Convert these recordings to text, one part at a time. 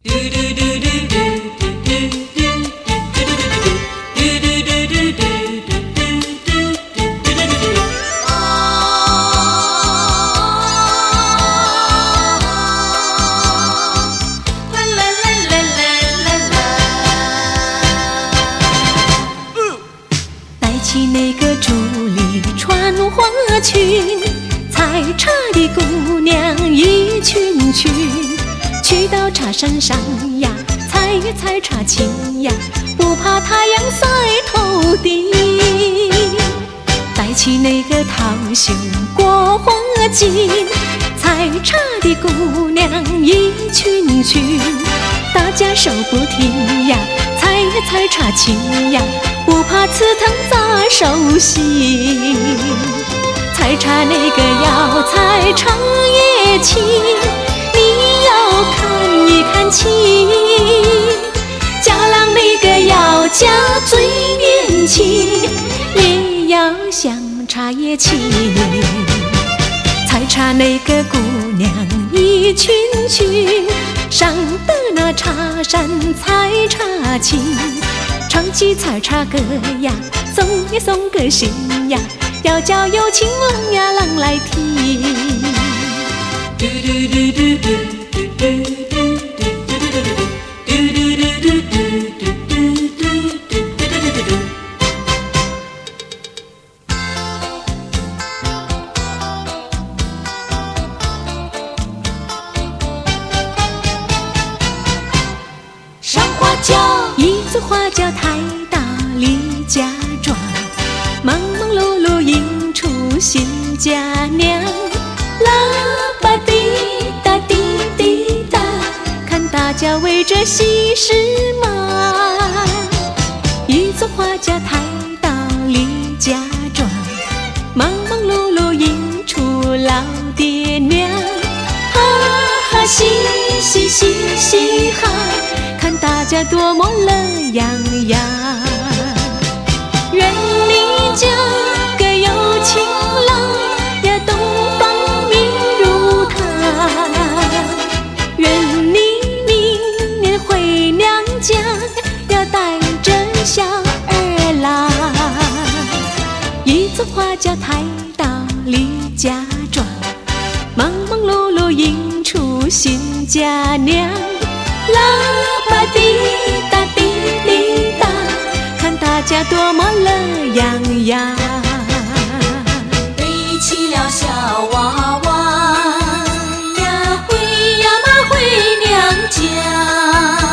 起那个竹里穿花裙，采茶的姑娘一群群，去到茶山上呀，采呀采茶青呀，不怕太阳晒头顶。带起那个桃袖过花襟，采茶的姑娘一群群，大家手不停呀，采呀采茶青呀，不怕刺疼砸手心。采茶那个要采茶叶青，你要看一看清。家郎那个要家最年轻，也要像茶叶青。采茶那个姑娘一群群，上得那茶山采茶青，唱起采茶歌呀，送呀送个信呀，要叫有情郎呀郎来听。上花轿，一座花轿抬到李家庄，忙忙碌碌迎出新家娘。喇叭滴答滴滴答，看大家围着喜事忙。一座花轿抬到李家庄，忙忙碌碌迎出老爹娘。哈哈嘻嘻嘻嘻哈，看大家多么乐洋洋。愿你嫁个有情郎呀，东方明如他。愿你明年回娘家，要带着小儿郎。一座花轿抬到李家庄，忙忙碌碌迎出新家娘。喇叭滴答滴滴答，看大家多么乐洋洋。背起了小娃娃呀，回呀嘛回娘家。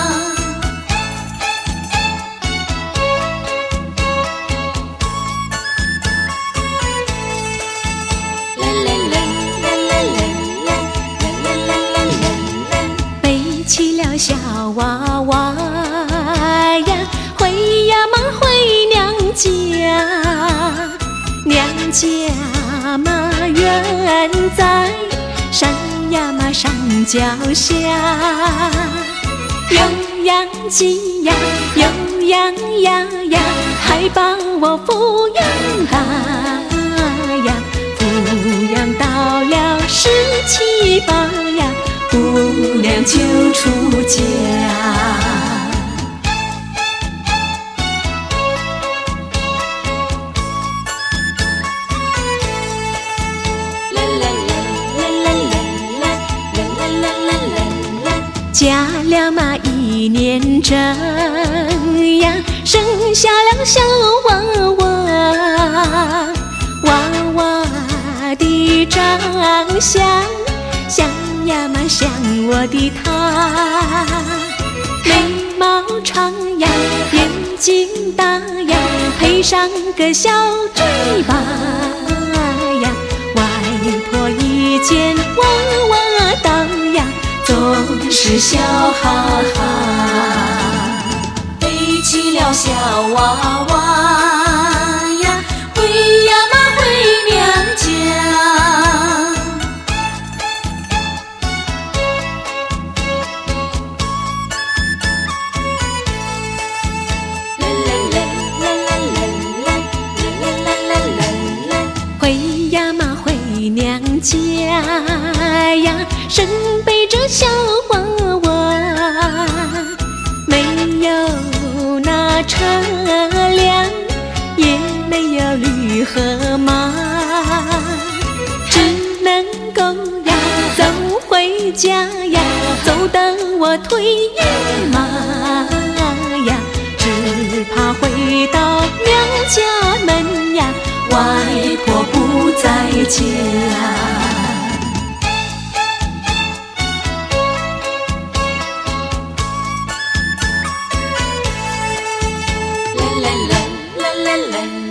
背起了小娃娃呀，回呀嘛回娘家。娘家嘛远在山呀嘛山脚下，有羊鸡呀有羊呀呀，还把我抚养大呀，抚养到了17、18呀，姑娘就出嫁。嫁了嘛1年整呀，生下了小娃娃。娃娃的长相像呀嘛像我的他，眉毛长呀，眼睛大呀，配上个小嘴巴呀，外婆一见娃娃到呀，总是笑哈哈。背起了小娃娃呀，回呀嘛回娘家。回呀嘛回娘家呀，身背着小娃娃。 驴和马，只能够呀走回家呀，走得我腿也麻呀，只怕回到娘家门呀，外婆不在家。啦啦啦啦啦啦。